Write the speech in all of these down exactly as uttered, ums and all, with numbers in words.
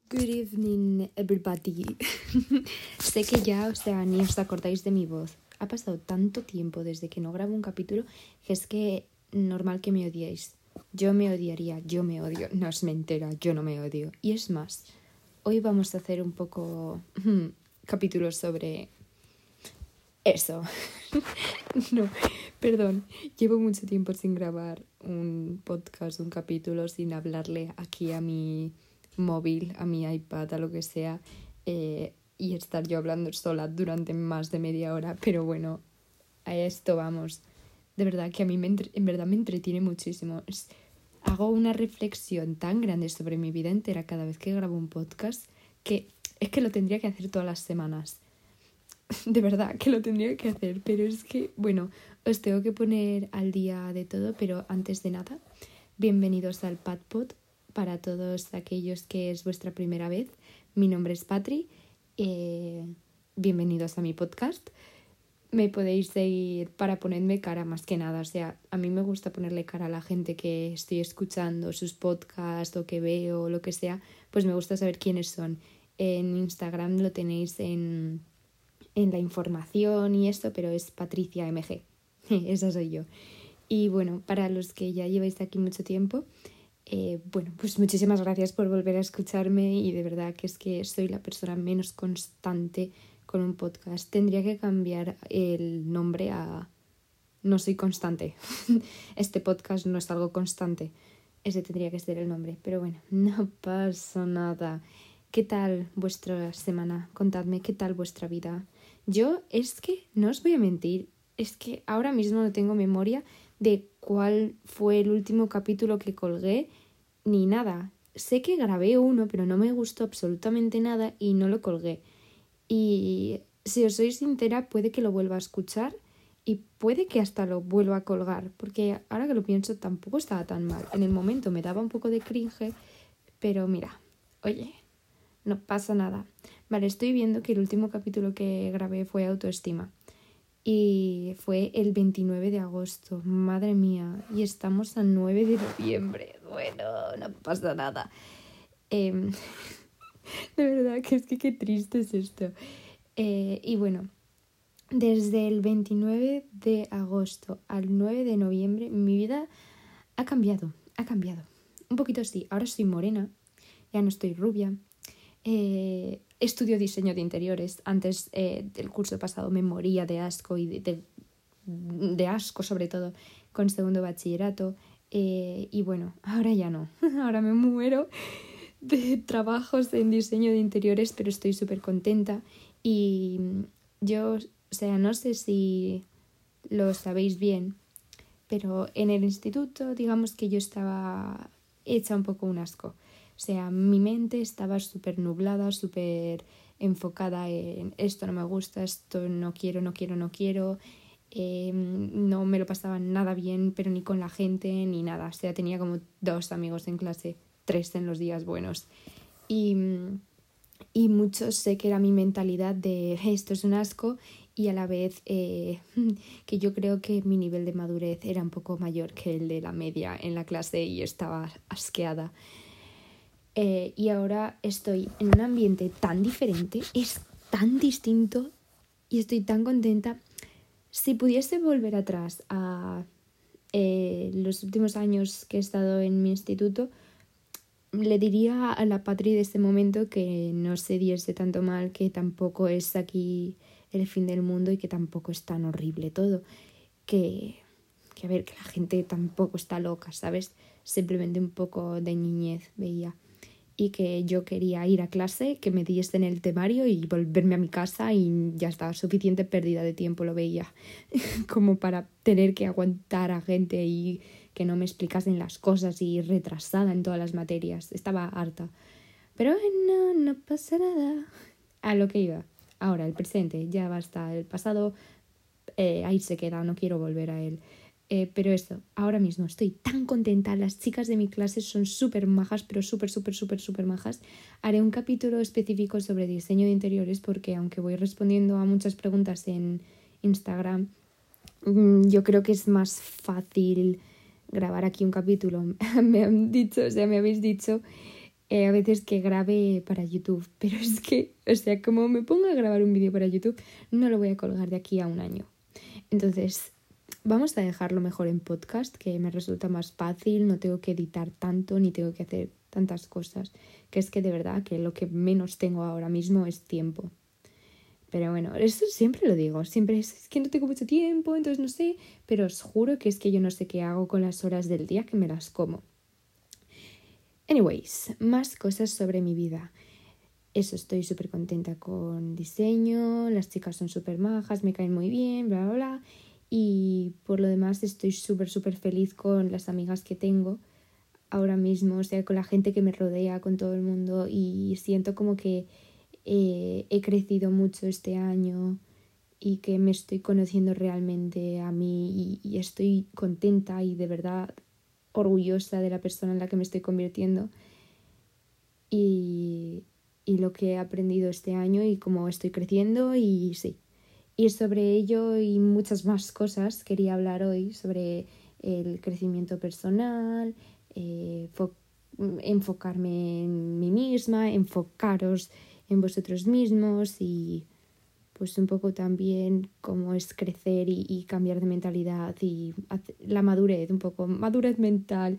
Good evening, everybody. Sé que ya, o sea, ni os acordáis de mi voz. Ha pasado tanto tiempo desde que no grabo un capítulo que es que normal que me odiéis. Yo me odiaría, yo me odio. No es mentira, yo no me odio. Y es más, hoy vamos a hacer un poco capítulos sobre eso. No, perdón. Llevo mucho tiempo sin grabar un podcast, un capítulo, sin hablarle aquí a mi móvil, a mi iPad, a lo que sea, eh, y estar yo hablando sola durante más de media hora, pero bueno, a esto vamos. De verdad que a mí me entre- en verdad me entretiene muchísimo. Es- hago una reflexión tan grande sobre mi vida entera cada vez que grabo un podcast que es que lo tendría que hacer todas las semanas. De verdad que lo tendría que hacer, pero es que, bueno, os tengo que poner al día de todo, pero antes de nada, bienvenidos al Padpod. Para todos aquellos que es vuestra primera vez, mi nombre es Patri, eh, bienvenidos a mi podcast. Me podéis seguir para ponerme cara más que nada, o sea, a mí me gusta ponerle cara a la gente que estoy escuchando sus podcasts o que veo o lo que sea, pues me gusta saber quiénes son. En Instagram lo tenéis en, en la información y esto, pero es Patricia M G, esa soy yo. Y bueno, para los que ya lleváis aquí mucho tiempo, Eh, bueno, pues muchísimas gracias por volver a escucharme y de verdad que es que soy la persona menos constante con un podcast. Tendría que cambiar el nombre a No soy constante. Este podcast no es algo constante. Ese tendría que ser el nombre. Pero bueno, no pasa nada. ¿Qué tal vuestra semana? Contadme, ¿qué tal vuestra vida? Yo es que, no os voy a mentir, es que ahora mismo no tengo memoria de cuál fue el último capítulo que colgué ni nada. Sé que grabé uno, pero no me gustó absolutamente nada y no lo colgué. Y si os soy sincera, puede que lo vuelva a escuchar y puede que hasta lo vuelva a colgar, porque ahora que lo pienso tampoco estaba tan mal. En el momento me daba un poco de cringe, pero mira, oye, no pasa nada. Vale, estoy viendo que el último capítulo que grabé fue autoestima. Y fue el veintinueve de agosto, madre mía, y estamos a nueve de noviembre. Bueno, no pasa nada. Eh, de verdad que es que qué triste es esto. Eh, y bueno, desde el veintinueve de agosto al nueve de noviembre mi vida ha cambiado, ha cambiado. Un poquito sí, ahora soy morena, ya no estoy rubia. Eh, estudio diseño de interiores. Antes eh, del curso pasado me moría de asco y de, de, de asco sobre todo con segundo bachillerato, eh, y bueno, ahora ya no, ahora me muero de trabajos en diseño de interiores, pero estoy súper contenta y yo, o sea, no sé si lo sabéis bien, pero en el instituto digamos que yo estaba hecha un poco un asco. O sea, mi mente estaba súper nublada, súper enfocada en esto no me gusta, esto no quiero, no quiero, no quiero. Eh, no me lo pasaba nada bien, pero ni con la gente, ni nada. O sea, tenía como dos amigos en clase, tres en los días buenos. Y, y muchos sé que era mi mentalidad de esto es un asco y a la vez eh, que yo creo que mi nivel de madurez era un poco mayor que el de la media en la clase y estaba asqueada. Eh, y ahora estoy en un ambiente tan diferente, es tan distinto y estoy tan contenta. Si pudiese volver atrás a eh, los últimos años que he estado en mi instituto, le diría a la Patri de este momento que no se diese tanto mal, que tampoco es aquí el fin del mundo y que tampoco es tan horrible todo. Que, que a ver, que la gente tampoco está loca, ¿sabes? Simplemente un poco de niñez veía. Y que yo quería ir a clase, que me diesen el temario y volverme a mi casa y ya estaba, suficiente pérdida de tiempo lo veía como para tener que aguantar a gente y que no me explicasen las cosas y retrasada en todas las materias. Estaba harta. Pero no, no pasa nada. A lo que iba. Ahora, el presente, ya basta. El pasado, eh, ahí se queda, no quiero volver a él. Eh, pero eso, ahora mismo estoy tan contenta. Las chicas de mi clase son súper majas, pero súper, súper, súper, súper majas. Haré un capítulo específico sobre diseño de interiores porque aunque voy respondiendo a muchas preguntas en Instagram, yo creo que es más fácil grabar aquí un capítulo. Me han dicho, o sea, me habéis dicho eh, a veces que grabe para YouTube, pero es que, o sea, como me pongo a grabar un vídeo para YouTube, no lo voy a colgar de aquí a un año. Entonces, vamos a dejarlo mejor en podcast, que me resulta más fácil, no tengo que editar tanto, ni tengo que hacer tantas cosas, que es que de verdad que lo que menos tengo ahora mismo es tiempo. Pero bueno, eso siempre lo digo, siempre es, es que no tengo mucho tiempo, entonces no sé, pero os juro que es que yo no sé qué hago con las horas del día que me las como. Anyways, más cosas sobre mi vida. Eso, estoy súper contenta con diseño, las chicas son súper majas, me caen muy bien, bla, bla, bla. Y por lo demás estoy súper, súper feliz con las amigas que tengo ahora mismo, o sea, con la gente que me rodea, con todo el mundo. Y siento como que eh, he crecido mucho este año y que me estoy conociendo realmente a mí y, y estoy contenta y de verdad orgullosa de la persona en la que me estoy convirtiendo. Y... y lo que he aprendido este año y cómo estoy creciendo y sí. Y sobre ello y muchas más cosas quería hablar hoy, sobre el crecimiento personal, eh, fo- enfocarme en mí misma, enfocaros en vosotros mismos y pues un poco también cómo es crecer y, y cambiar de mentalidad y hacer, la madurez, un poco madurez mental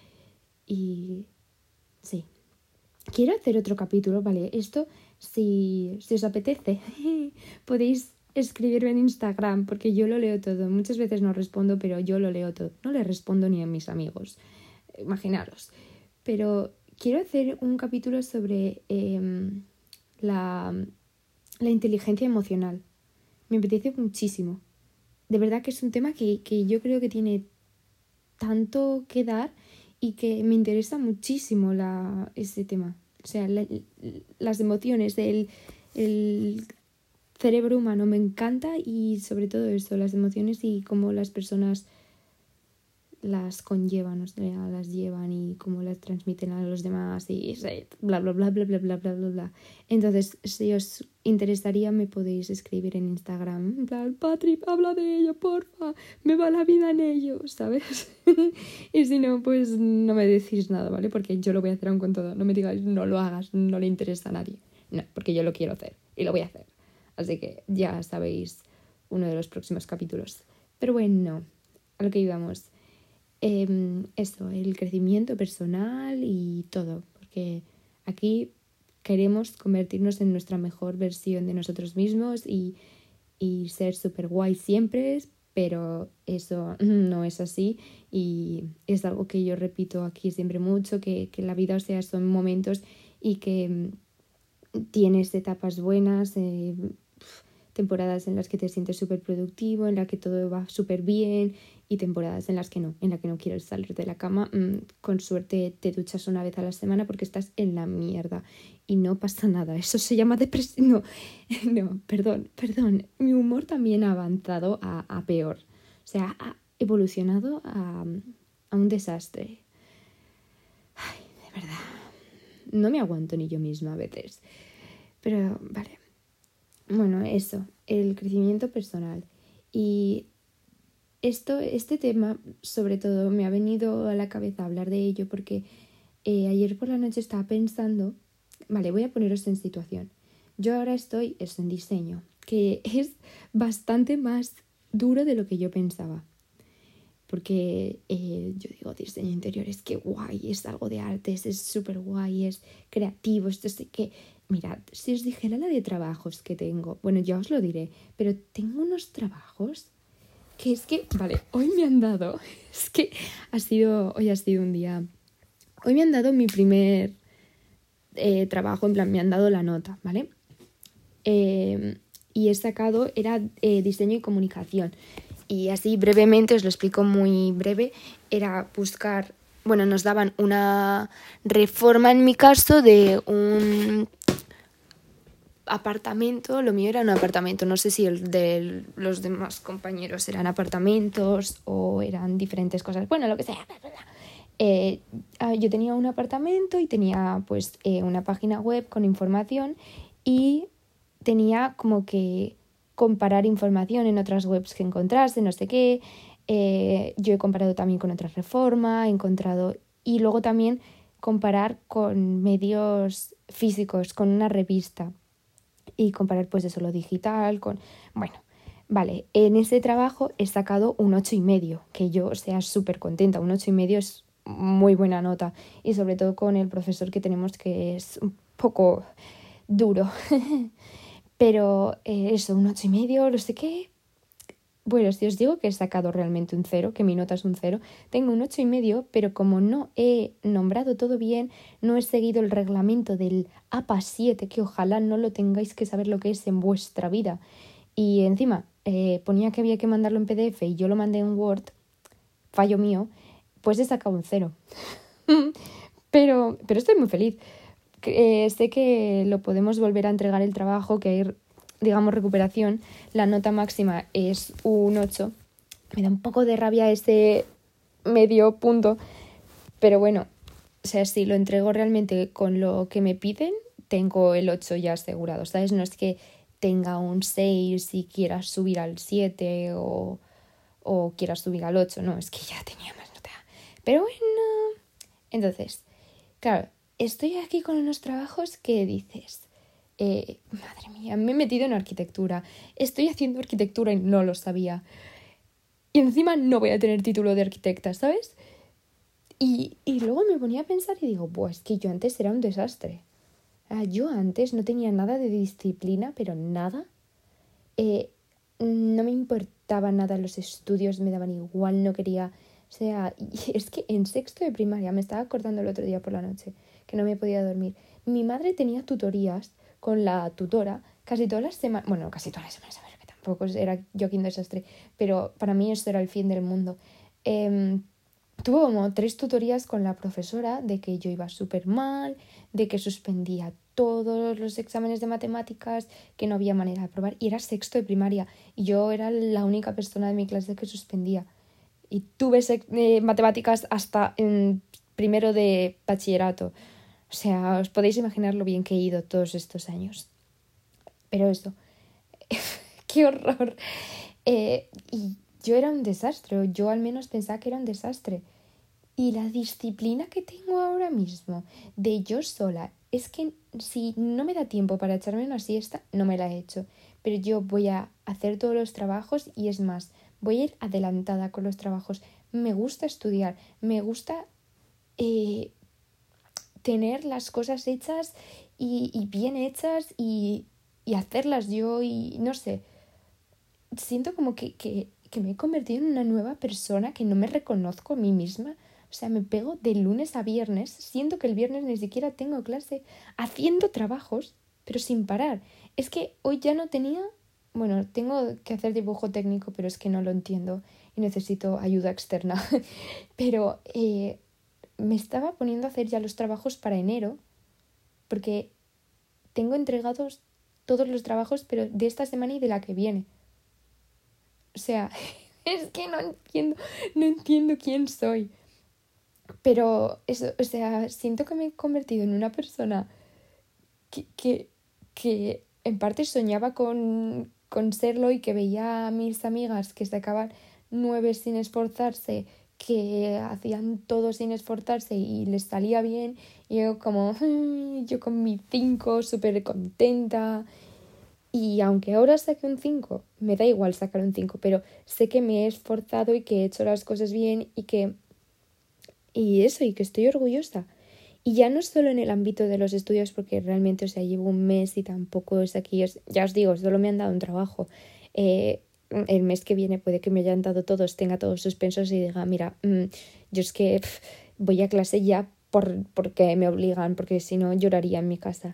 y sí. Quiero hacer otro capítulo, ¿vale? Esto, si, si os apetece, podéis escribirme en Instagram, porque yo lo leo todo. Muchas veces no respondo, pero yo lo leo todo. No le respondo ni a mis amigos, imaginaros. Pero quiero hacer un capítulo sobre eh, la, la inteligencia emocional. Me apetece muchísimo. De verdad que es un tema que, que yo creo que tiene tanto que dar y que me interesa muchísimo la, ese tema. O sea, la, las emociones, el, el cerebro humano me encanta y sobre todo eso, las emociones y cómo las personas las conllevan, o sea, las llevan y cómo las transmiten a los demás y bla, bla, bla, bla, bla, bla, bla, bla, bla. Entonces, si os interesaría, me podéis escribir en Instagram. En plan, Patri, habla de ello, porfa, me va la vida en ello, ¿sabes? Y si no, pues no me decís nada, ¿vale? Porque yo lo voy a hacer aún con todo. No me digáis, no lo hagas, no le interesa a nadie. No, porque yo lo quiero hacer y lo voy a hacer. Así que ya sabéis uno de los próximos capítulos. Pero bueno, a lo que íbamos. Eh, eso, el crecimiento personal y todo, porque aquí queremos convertirnos en nuestra mejor versión de nosotros mismos y, y ser súper guay siempre, pero eso no es así y es algo que yo repito aquí siempre mucho, que, que la vida, o sea, son momentos y que tienes etapas buenas, eh, temporadas en las que te sientes súper productivo, en las que todo va súper bien y temporadas en las que no, en las que no quieres salir de la cama. Mm, con suerte te duchas una vez a la semana porque estás en la mierda y no pasa nada. Eso se llama depresión. No, no, perdón, perdón. Mi humor también ha avanzado a, a peor. O sea, ha evolucionado a, a un desastre. Ay, de verdad. No me aguanto ni yo misma a veces. Pero, vale. Bueno, eso, el crecimiento personal. Y esto, este tema, sobre todo, me ha venido a la cabeza hablar de ello porque eh, ayer por la noche estaba pensando, vale, voy a poneros en situación. Yo ahora estoy eso, en diseño, que es bastante más duro de lo que yo pensaba. Porque eh, yo digo, diseño interior es que guay, es algo de artes, es súper guay, es creativo, esto es que... Mirad, si os dijera la de trabajos que tengo, bueno, ya os lo diré, pero tengo unos trabajos que es que, vale, hoy me han dado, es que ha sido, hoy ha sido un día, hoy me han dado mi primer eh, trabajo, en plan, me han dado la nota, ¿vale? Eh, y he sacado, era eh, diseño y comunicación. Y así brevemente, os lo explico muy breve, era buscar, bueno, nos daban una reforma en mi caso de un apartamento, lo mío era un apartamento, no sé si el de los demás compañeros eran apartamentos o eran diferentes cosas, bueno, lo que sea. Eh, yo tenía un apartamento y tenía pues eh, una página web con información y tenía como que comparar información en otras webs que encontrase, no sé qué. Eh, yo he comparado también con otra reforma, he encontrado... Y luego también comparar con medios físicos, con una revista y comparar pues eso, lo digital con... Bueno, vale, en ese trabajo he sacado un ocho y medio, que yo sea súper contenta, un ocho y medio es muy buena nota y sobre todo con el profesor que tenemos que es un poco duro, pero eh, eso, un ocho y medio, no sé qué. Bueno, si os digo que he sacado realmente un cero, que mi nota es un cero, tengo un ocho y medio, pero como no he nombrado todo bien, no he seguido el reglamento del A P A siete, que ojalá no lo tengáis que saber lo que es en vuestra vida. Y encima eh, ponía que había que mandarlo en P D F y yo lo mandé en Word, fallo mío, pues he sacado un cero. pero, pero estoy muy feliz. Eh, sé que lo podemos volver a entregar el trabajo, que hay, digamos, recuperación. La nota máxima es un ocho. Me da un poco de rabia ese medio punto, pero bueno, o sea, si lo entrego realmente con lo que me piden, tengo el ocho ya asegurado, ¿sabes? No es que tenga un seis y quieras subir al siete o, o quieras subir al ocho, no, es que ya tenía más nota. Pero bueno, entonces, claro, estoy aquí con unos trabajos que dices, eh, madre mía, me he metido en arquitectura, estoy haciendo arquitectura y no lo sabía. Y encima no voy a tener título de arquitecta, ¿sabes? Y, y luego me ponía a pensar y digo, pues es que yo antes era un desastre. Ah, yo antes no tenía nada de disciplina, pero nada. Eh, no me importaba nada los estudios, me daban igual, no quería... O sea, y es que en sexto de primaria, me estaba acordando el otro día por la noche, que no me podía dormir. Mi madre tenía tutorías con la tutora casi todas las semanas, bueno, casi todas las semanas, a ver, que tampoco era yo aquí un desastre, pero para mí esto era el fin del mundo. Eh, tuvo como tres tutorías con la profesora de que yo iba súper mal, de que suspendía todos los exámenes de matemáticas, que no había manera de aprobar, y era sexto de primaria, y yo era la única persona de mi clase que suspendía. Y tuve eh, matemáticas hasta en primero de bachillerato. O sea, os podéis imaginar lo bien que he ido todos estos años. Pero eso, qué horror. Eh, y yo era un desastre, o yo al menos pensaba que era un desastre. Y la disciplina que tengo ahora mismo de yo sola, es que si no me da tiempo para echarme una siesta, no me la he hecho. Pero yo voy a hacer todos los trabajos y es más, voy a ir adelantada con los trabajos. Me gusta estudiar, me gusta eh, tener las cosas hechas y, y bien hechas y, y hacerlas yo y no sé. Siento como que, que, que me he convertido en una nueva persona que no me reconozco a mí misma. O sea, me pego de lunes a viernes, siento que el viernes ni siquiera tengo clase, haciendo trabajos, pero sin parar. Es que hoy ya no tenía... Bueno, tengo que hacer dibujo técnico, pero es que no lo entiendo y necesito ayuda externa. pero eh, me estaba poniendo a hacer ya los trabajos para enero, porque tengo entregados todos los trabajos, pero de esta semana y de la que viene. O sea, es que no entiendo, no entiendo quién soy. Pero eso, o sea, siento que me he convertido en una persona que, que, que en parte soñaba con, con serlo y que veía a mis amigas que sacaban nueve sin esforzarse, que hacían todo sin esforzarse y les salía bien. Y yo como, yo con mi cinco súper contenta. Y aunque ahora saque un cinco, me da igual sacar un cinco, pero sé que me he esforzado y que he hecho las cosas bien y que... Y eso, y que estoy orgullosa. Y ya no solo en el ámbito de los estudios, porque realmente, o sea, llevo un mes y tampoco es aquí, es, ya os digo, solo me han dado un trabajo. Eh, el mes que viene puede que me hayan dado todos, tenga todos suspensos y diga, mira, mmm, yo es que pff, voy a clase ya por, porque me obligan, porque si no lloraría en mi casa.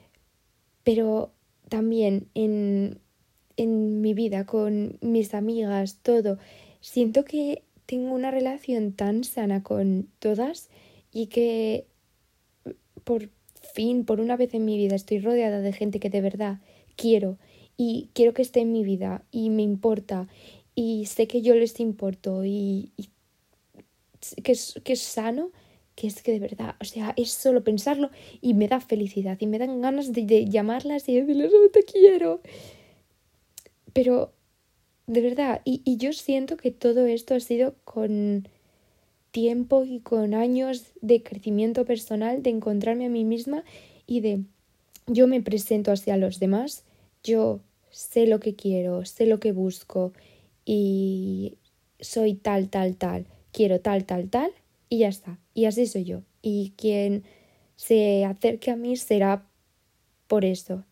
Pero también en, en mi vida, con mis amigas, todo, siento que tengo una relación tan sana con todas y que por fin, por una vez en mi vida, estoy rodeada de gente que de verdad quiero y quiero que esté en mi vida y me importa y sé que yo les importo y, y que, es, que es sano, que es que de verdad, o sea, es solo pensarlo y me da felicidad y me dan ganas de, de llamarlas y decirles, oh, te quiero. Pero, de verdad, y, y yo siento que todo esto ha sido con, tiempo y con años de crecimiento personal, de encontrarme a mí misma y de yo me presento hacia los demás, yo sé lo que quiero, sé lo que busco y soy tal, tal, tal, quiero tal, tal, tal y ya está. Y así soy yo. Y quien se acerque a mí será por esto.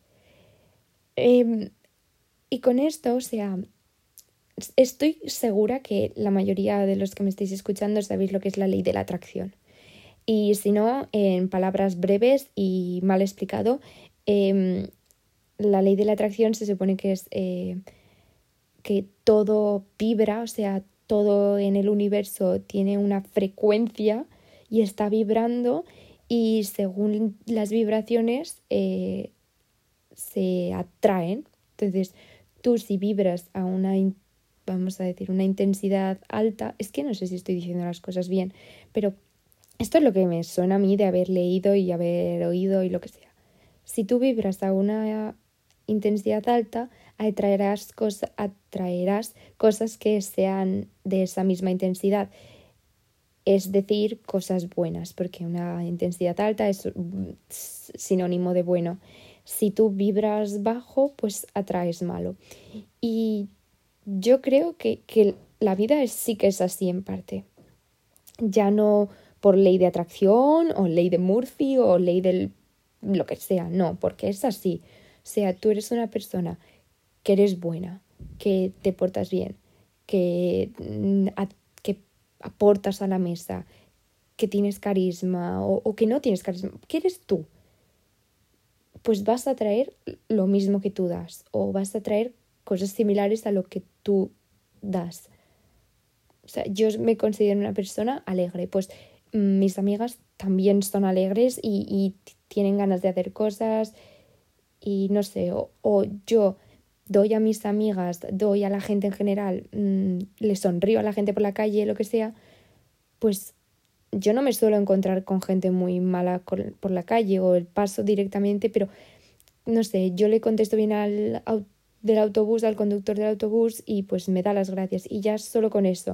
Eh, y con esto, o sea, estoy segura que la mayoría de los que me estáis escuchando sabéis lo que es la ley de la atracción. Y si no, en palabras breves y mal explicado, eh, la ley de la atracción se supone que es eh, que todo vibra, o sea, todo en el universo tiene una frecuencia y está vibrando y según las vibraciones eh, se atraen. Entonces, tú si vibras a una, vamos a decir, una intensidad alta, es que no sé si estoy diciendo las cosas bien, pero esto es lo que me suena a mí de haber leído y haber oído y lo que sea. Si tú vibras a una intensidad alta, atraerás, cosa, atraerás cosas que sean de esa misma intensidad. Es decir, cosas buenas, porque una intensidad alta es sinónimo de bueno. Si tú vibras bajo, pues atraes malo. Y yo creo que, que la vida es, sí que es así en parte. Ya no por ley de atracción o ley de Murphy o ley del lo que sea, no, porque es así. O sea, tú eres una persona que eres buena, que te portas bien, que, que aportas a la mesa, que tienes carisma o, o que no tienes carisma, que eres tú, pues vas a traer lo mismo que tú das o vas a traer cosas similares a lo que tú das. O sea, yo me considero una persona alegre, pues mis amigas también son alegres y, y tienen ganas de hacer cosas y no sé, o, o yo doy a mis amigas, doy a la gente en general, mmm, le sonrío a la gente por la calle, lo que sea, pues yo no me suelo encontrar con gente muy mala por la calle o el paso directamente, pero no sé, yo le contesto bien al del autobús, al conductor del autobús y pues me da las gracias y ya solo con eso.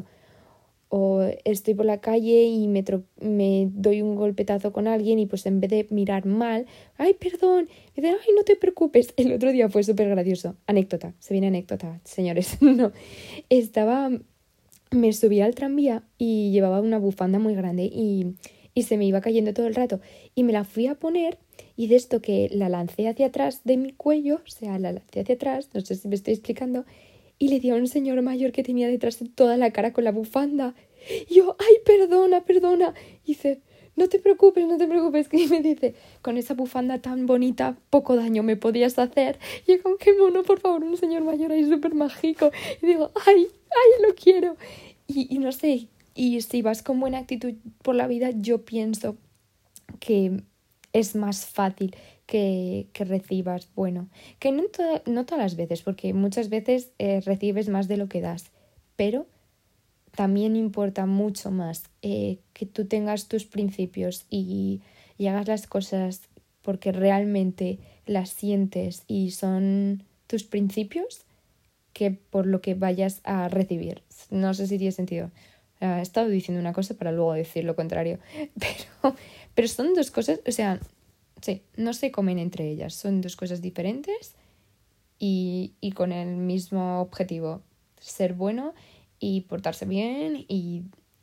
O estoy por la calle y me, tro- me doy un golpetazo con alguien y pues en vez de mirar mal, ay, perdón, me dicen, ay, no te preocupes. El otro día fue súper gracioso. Anécdota, se viene anécdota, señores. No, estaba, me subí al tranvía y llevaba una bufanda muy grande y, y se me iba cayendo todo el rato. Y me la fui a poner y de esto que la lancé hacia atrás de mi cuello, o sea, la lancé hacia atrás, no sé si me estoy explicando, y le di a un señor mayor que tenía detrás de toda la cara con la bufanda. Y yo, ay, perdona, perdona. Y dice, no te preocupes, no te preocupes. Y me dice, con esa bufanda tan bonita, poco daño me podías hacer. Y yo, como, qué mono, por favor, un señor mayor ahí súper mágico. Y digo, ay, ay, lo quiero. Y, y no sé, y si vas con buena actitud por la vida, yo pienso que es más fácil que, que recibas, bueno, que no, to- no todas las veces, porque muchas veces eh, recibes más de lo que das, pero también importa mucho más eh, que tú tengas tus principios y, y hagas las cosas porque realmente las sientes y son tus principios que por lo que vayas a recibir. No sé si tiene sentido. He estado diciendo una cosa para luego decir lo contrario, pero, pero son dos cosas, o sea, sí, no se comen entre ellas, son dos cosas diferentes y, y con el mismo objetivo, ser bueno y portarse bien y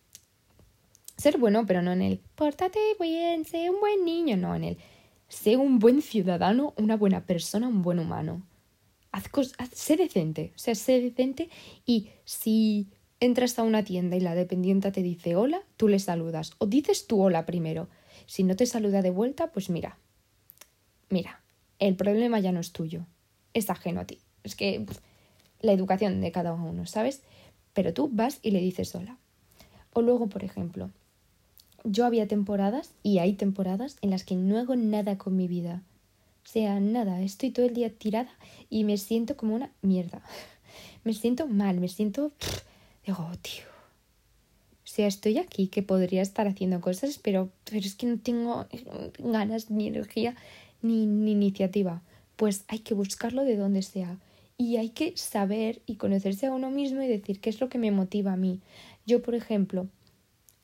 ser bueno, pero no en el pórtate bien, sé un buen niño, no, en el sé un buen ciudadano, una buena persona, un buen humano. Haz cos- haz, sé decente, o sea, sé decente y si entras a una tienda y la dependienta te dice hola, tú le saludas o dices tú hola primero. Si no te saluda de vuelta, pues mira, mira, el problema ya no es tuyo, es ajeno a ti. Es que pff, la educación de cada uno, ¿sabes? Pero tú vas y le dices hola. O luego, por ejemplo, yo había temporadas y hay temporadas en las que no hago nada con mi vida. O sea, nada, estoy todo el día tirada y me siento como una mierda. Me siento mal, me siento... Pff, digo, oh, tío. O sea, estoy aquí que podría estar haciendo cosas, pero, pero es que no tengo ganas, ni energía, ni, ni iniciativa. Pues hay que buscarlo de donde sea. Y hay que saber y conocerse a uno mismo y decir qué es lo que me motiva a mí. Yo, por ejemplo,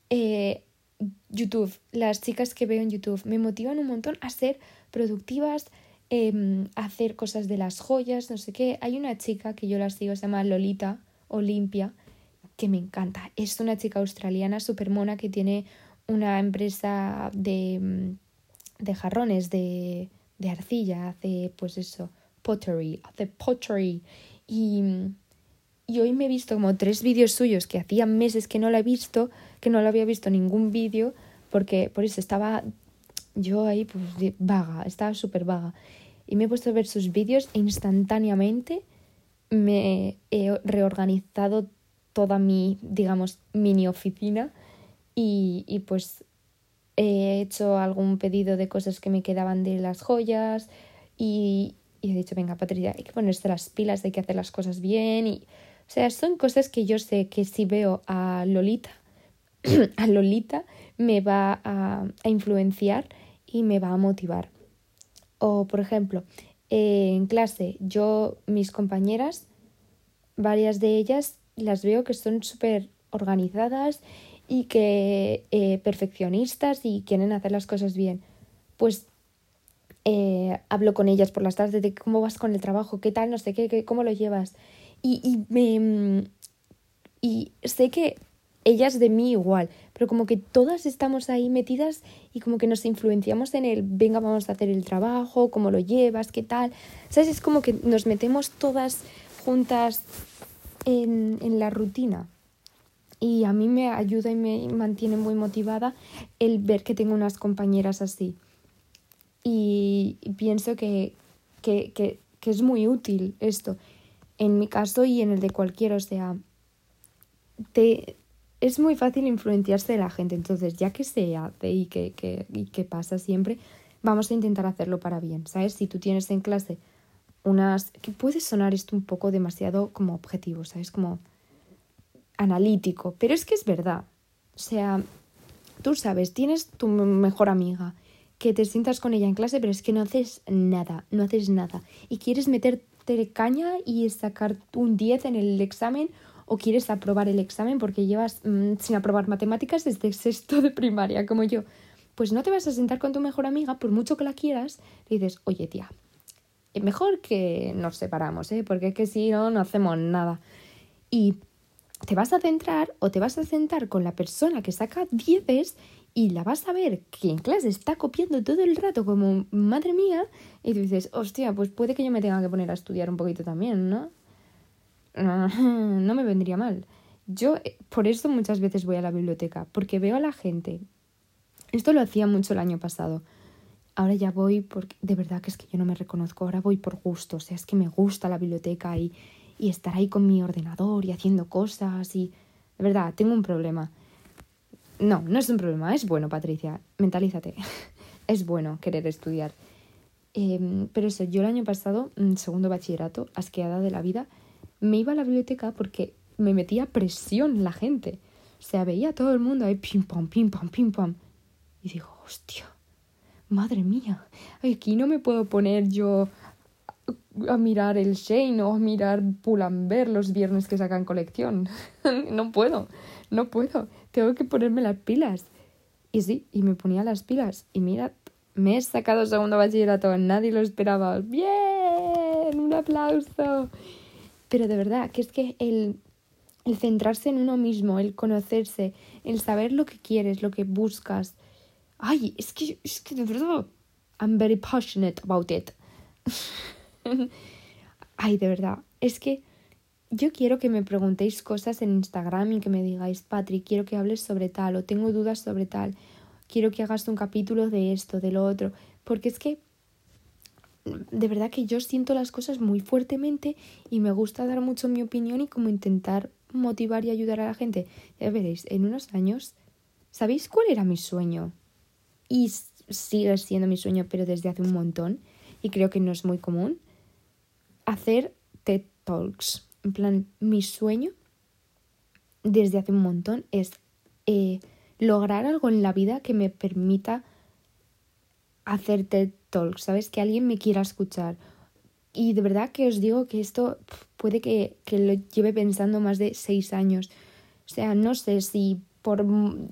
eh, YouTube, las chicas que veo en YouTube, me motivan un montón a ser productivas, eh, a hacer cosas de las joyas, no sé qué. Hay una chica que yo la sigo, se llama Lolita Olimpia, que me encanta. Es una chica australiana súper mona que tiene una empresa de, de jarrones, de, de arcilla, hace pues eso, pottery, hace pottery. Y, y hoy me he visto como tres vídeos suyos que hacía meses que no la he visto, que no lo había visto ningún vídeo, porque por eso estaba yo ahí pues vaga, estaba súper vaga. Y me he puesto a ver sus vídeos e instantáneamente me he reorganizado toda mi, digamos, mini oficina y, y pues he hecho algún pedido de cosas que me quedaban de las joyas y, y he dicho, venga, Patricia, hay que ponerse las pilas, hay que hacer las cosas bien. Y, o sea, son cosas que yo sé que si veo a Lolita, a Lolita me va a, a influenciar y me va a motivar. O, por ejemplo, eh, en clase, yo, mis compañeras, varias de ellas las veo que son súper organizadas y que eh, perfeccionistas y quieren hacer las cosas bien. Pues eh, hablo con ellas por las tardes de cómo vas con el trabajo, qué tal, no sé qué, qué cómo lo llevas. Y, y, me, y sé que ellas de mí igual, pero como que todas estamos ahí metidas y como que nos influenciamos en el, venga, vamos a hacer el trabajo, cómo lo llevas, qué tal. ¿Sabes? Es como que nos metemos todas juntas en, en la rutina. Y a mí me ayuda y me mantiene muy motivada el ver que tengo unas compañeras así. Y, y pienso que, que, que, que es muy útil esto, en mi caso y en el de cualquiera. O sea, te, es muy fácil influenciarse de la gente. Entonces, ya que se hace y que, que, y que pasa siempre, vamos a intentar hacerlo para bien, ¿sabes? Si tú tienes en clase unas... que puede sonar esto un poco demasiado como objetivo, ¿sabes? Como analítico, pero es que es verdad. O sea, tú sabes, tienes tu mejor amiga, que te sientas con ella en clase, pero es que no haces nada, no haces nada. Y quieres meterte caña y sacar un diez en el examen, o quieres aprobar el examen porque llevas mmm, sin aprobar matemáticas desde sexto de primaria, como yo. Pues no te vas a sentar con tu mejor amiga, por mucho que la quieras, y dices, oye tía, mejor que nos separamos, ¿eh? Porque es que si no, no hacemos nada. Y te vas a centrar o te vas a sentar con la persona que saca dieces y la vas a ver que en clase está copiando todo el rato como madre mía, y tú dices, hostia, pues puede que yo me tenga que poner a estudiar un poquito también, ¿no? No me vendría mal. Yo por eso muchas veces voy a la biblioteca, porque veo a la gente. Esto lo hacía mucho el año pasado. Ahora ya voy porque de verdad que es que yo no me reconozco, ahora voy por gusto, o sea, es que me gusta la biblioteca y, y estar ahí con mi ordenador y haciendo cosas y... De verdad, tengo un problema. No, no es un problema, es bueno, Patricia, mentalízate. Es bueno querer estudiar. Eh, pero eso, yo el año pasado, en segundo bachillerato, asqueada de la vida, me iba a la biblioteca porque me metía presión la gente. O sea, veía a todo el mundo ahí pim pam, pim pam, pim pam. Y digo, hostia, madre mía, aquí no me puedo poner yo a mirar el Shane o a mirar Pull&Bear los viernes que sacan colección. No puedo, no puedo. Tengo que ponerme las pilas. Y sí, y me ponía las pilas. Y mira, me he sacado segundo bachillerato. Nadie lo esperaba. ¡Bien! ¡Un aplauso! Pero de verdad, que es que el, el centrarse en uno mismo, el conocerse, el saber lo que quieres, lo que buscas... Ay, es que, es que de verdad, I'm very passionate about it. Ay, de verdad, es que yo quiero que me preguntéis cosas en Instagram y que me digáis, Patri, quiero que hables sobre tal, o tengo dudas sobre tal, quiero que hagas un capítulo de esto, de lo otro, porque es que de verdad que yo siento las cosas muy fuertemente y me gusta dar mucho mi opinión y como intentar motivar y ayudar a la gente. Ya veréis, en unos años, ¿sabéis cuál era mi sueño? Y sigue siendo mi sueño, pero desde hace un montón, y creo que no es muy común, hacer TED Talks. En plan, mi sueño desde hace un montón es eh, lograr algo en la vida que me permita hacer TED Talks, ¿sabes? Que alguien me quiera escuchar. Y de verdad que os digo que esto puede que, que lo lleve pensando más de seis años. O sea, no sé si por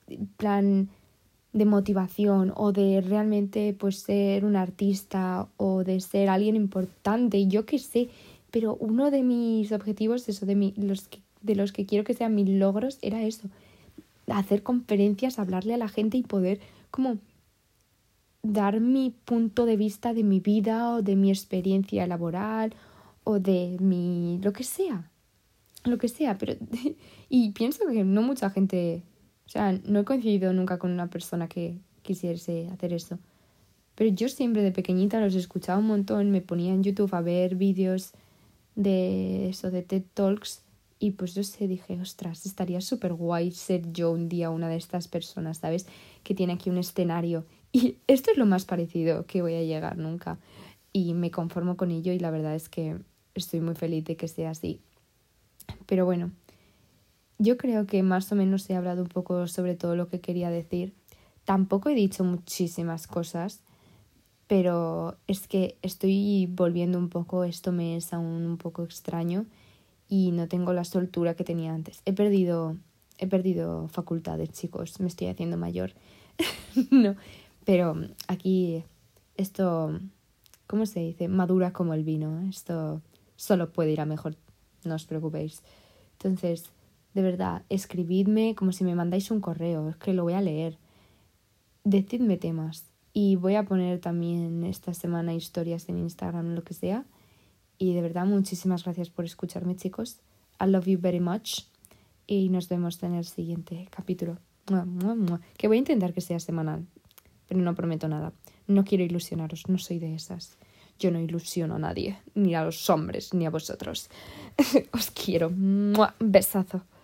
plan de motivación o de realmente pues ser un artista o de ser alguien importante, yo qué sé, pero uno de mis objetivos, eso de, mi, los que, de los que quiero que sean mis logros, era eso, hacer conferencias, hablarle a la gente y poder como dar mi punto de vista de mi vida o de mi experiencia laboral o de mi... lo que sea, lo que sea, pero... y pienso que no mucha gente... O sea, no he coincidido nunca con una persona que quisiese hacer eso. Pero yo siempre de pequeñita los escuchaba un montón, me ponía en YouTube a ver vídeos de eso, de TED Talks, y pues yo sé, dije, ostras, estaría súper guay ser yo un día una de estas personas, ¿sabes? Que tiene aquí un escenario. Y esto es lo más parecido que voy a llegar nunca. Y me conformo con ello y la verdad es que estoy muy feliz de que sea así. Pero bueno, yo creo que más o menos he hablado un poco sobre todo lo que quería decir. Tampoco he dicho muchísimas cosas, pero es que estoy volviendo un poco, esto me es aún un poco extraño y no tengo la soltura que tenía antes. He perdido, he perdido facultades, chicos, me estoy haciendo mayor. No, pero aquí esto, ¿cómo se dice? Madura como el vino. Esto solo puede ir a mejor, no os preocupéis. Entonces, de verdad, escribidme como si me mandáis un correo, es que lo voy a leer. Decidme temas. Y voy a poner también esta semana historias en Instagram, lo que sea. Y de verdad, muchísimas gracias por escucharme, chicos. I love you very much. Y nos vemos en el siguiente capítulo. Mua, mua, mua. Que voy a intentar que sea semanal, pero no prometo nada. No quiero ilusionaros, no soy de esas. Yo no ilusiono a nadie, ni a los hombres, ni a vosotros. Os quiero. Mua, besazo.